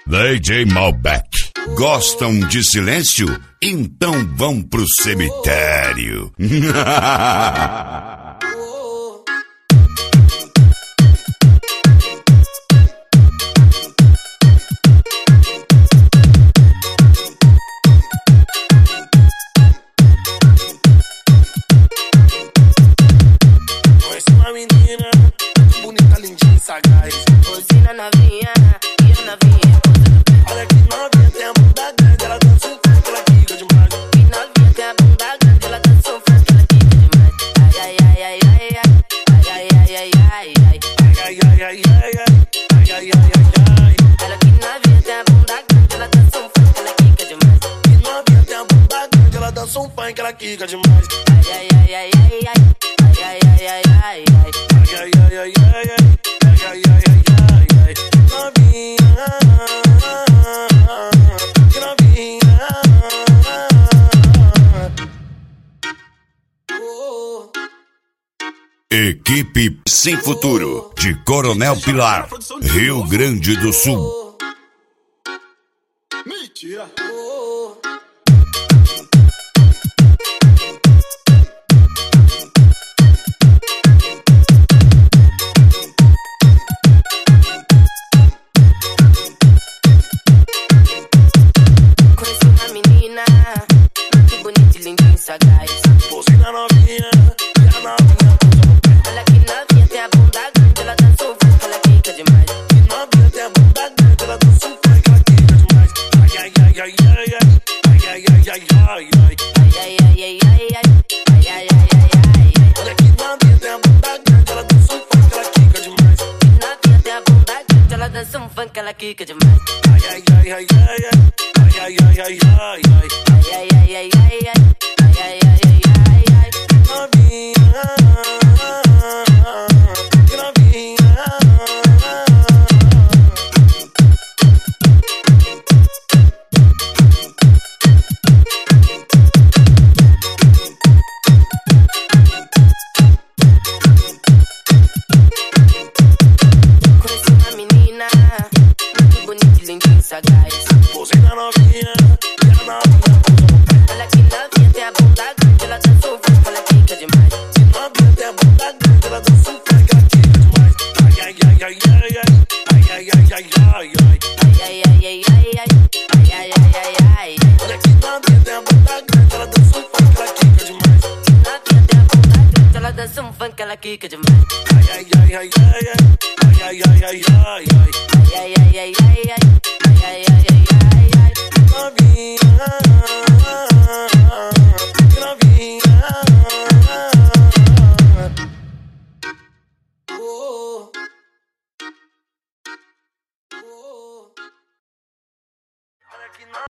DJ Malbec. Gostam de silêncio? Então vão pro cemitério. Conheci uma menina bonita, lindinha, sagaz. Rosina novinha, e eu novinha. Olha que novinha, tem a bunda grande, ela dança um funk, ela quica demais. Que novinha tem a bunda grande, ela dança um funk, ela quica demais. Ai, ai, ai, ai, ai, ai, ai, ai, ai, ai, ai. Ai, ai, ai, ai, ai, ai, ai, ai, ai. Ela que novinha tem a bunda grande, ela dança um funk, ela quica demais. Que novinha, tem a bunda grande, ela dança um funk, ela quica demais. Ai, ai, ai, ai, ai, ai, ai, ai, ai, ai, ai. Ai, ai, ai, ai, ai, ai, ai, ai, ai, ai. Novinha, que novinha. Oh. Equipe Sem Futuro, de Coronel Pilar, Rio Grande do Sul. Mentira. Conheci uma menina, muito bonita e lindinha, sagaz. Rosina novinha, e a novinha pousa no pé. Ela que novinha tem a bunda grande, ela dança um funk, ela quica demais. Que novinha, tem a bunda grande, ela dança um funk, ela quica demais. Ai, ai, ai, ai, ai, ai, ai, ai, ai, ai, ai, ai. Ai, ai, ai, ai, ai, ai, ai, ai, ai, ai, ai, ai. Olha que novinha, tem a bunda grande, ela dança um funk, ela quica demais. Que novinha tem a bunda grande, ela dança um funk, ela quica demais. Ai, ai, ai, ai, ai, ai, ai, ai, ai, ai, ai. Ai, ai, ai, ai, ai, ai, ai, ai, ai, ai, ai. Novinha, que novinha. Conheci uma menina, muito bonita e lindinha, sagaz. Rosina novinha, e a novinha pousa no pé. Ela que novinha tem a bunda grande, ela dança um funk, ela quica demais. Que novinha, tem a bunda grande, ela dança um funk, ela quica demais. Ai, ai, ai, ai, ai, ai, ai, ai, ai, ai, ai. Ai, ai, ai, ai, ai, ai, ai, ai, ai, ai, ai. Olha que novinha, tem a bunda grande, ela dança um funk, ela quica demais. Novinha tem a bunda grande, ela dança um funk, ela quica demais. Ai, ai, ai, ai, ai, ai, ai, ai, ai, ai, ai. Ai, ai, ai, ai, ai, ai, ai, ai, ai, ai, ai. Novinha, que novinha. Oh. Oh. Olha que